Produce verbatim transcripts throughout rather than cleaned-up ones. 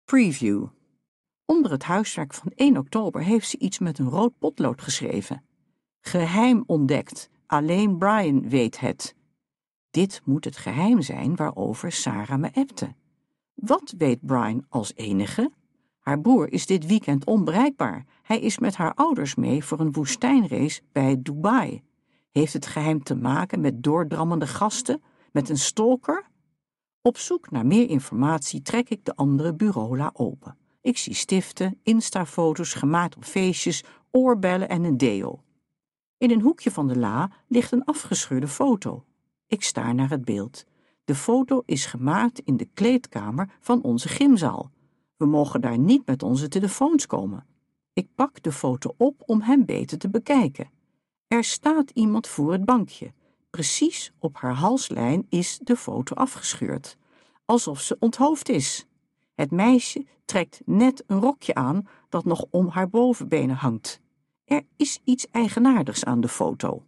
Preview. Onder het huiswerk van één oktober heeft ze iets met een rood potlood geschreven. Geheim ontdekt. Alleen Brian weet het. Dit moet het geheim zijn waarover Sarah me appte. Wat weet Brian als enige? Haar broer is dit weekend onbereikbaar. Hij is met haar ouders mee voor een woestijnrace bij Dubai. Heeft het geheim te maken met doordrammende gasten? Met een stalker? Op zoek naar meer informatie trek ik de andere bureaula open. Ik zie stiften, instafoto's gemaakt op feestjes, oorbellen en een deo. In een hoekje van de la ligt een afgescheurde foto. Ik staar naar het beeld. De foto is gemaakt in de kleedkamer van onze gymzaal. We mogen daar niet met onze telefoons komen. Ik pak de foto op om hem beter te bekijken. Er staat iemand voor het bankje. Precies op haar halslijn is de foto afgescheurd. Alsof ze onthoofd is. Het meisje trekt net een rokje aan dat nog om haar bovenbenen hangt. Er is iets eigenaardigs aan de foto.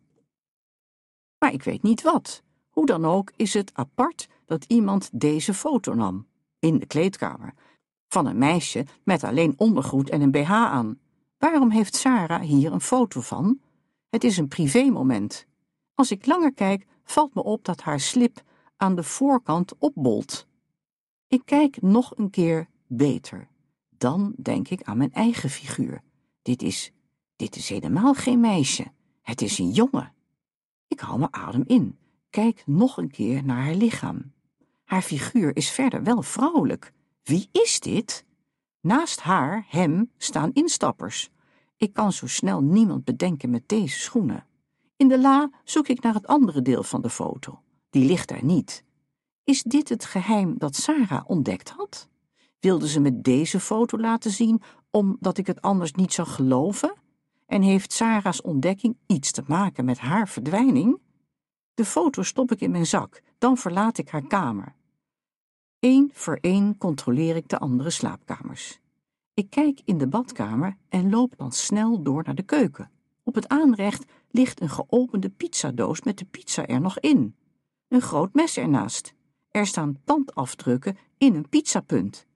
Maar ik weet niet wat. Hoe dan ook is het apart dat iemand deze foto nam. In de kleedkamer. Van een meisje met alleen ondergoed en een B H aan. Waarom heeft Sarah hier een foto van? Het is een privémoment. Als ik langer kijk, valt me op dat haar slip aan de voorkant opbolt. Ik kijk nog een keer beter. Dan denk ik aan mijn eigen figuur. Dit is, dit is helemaal geen meisje. Het is een jongen. Ik hou mijn adem in. Kijk nog een keer naar haar lichaam. Haar figuur is verder wel vrouwelijk. Wie is dit? Naast haar, hem, staan instappers. Ik kan zo snel niemand bedenken met deze schoenen. In de la zoek ik naar het andere deel van de foto. Die ligt er niet. Is dit het geheim dat Sarah ontdekt had? Wilde ze me deze foto laten zien omdat ik het anders niet zou geloven? En heeft Sarah's ontdekking iets te maken met haar verdwijning? De foto stop ik in mijn zak, dan verlaat ik haar kamer. Eén voor één controleer ik de andere slaapkamers. Ik kijk in de badkamer en loop dan snel door naar de keuken. Op het aanrecht ligt een geopende pizzadoos met de pizza er nog in. Een groot mes ernaast. Er staan tandafdrukken in een pizzapunt.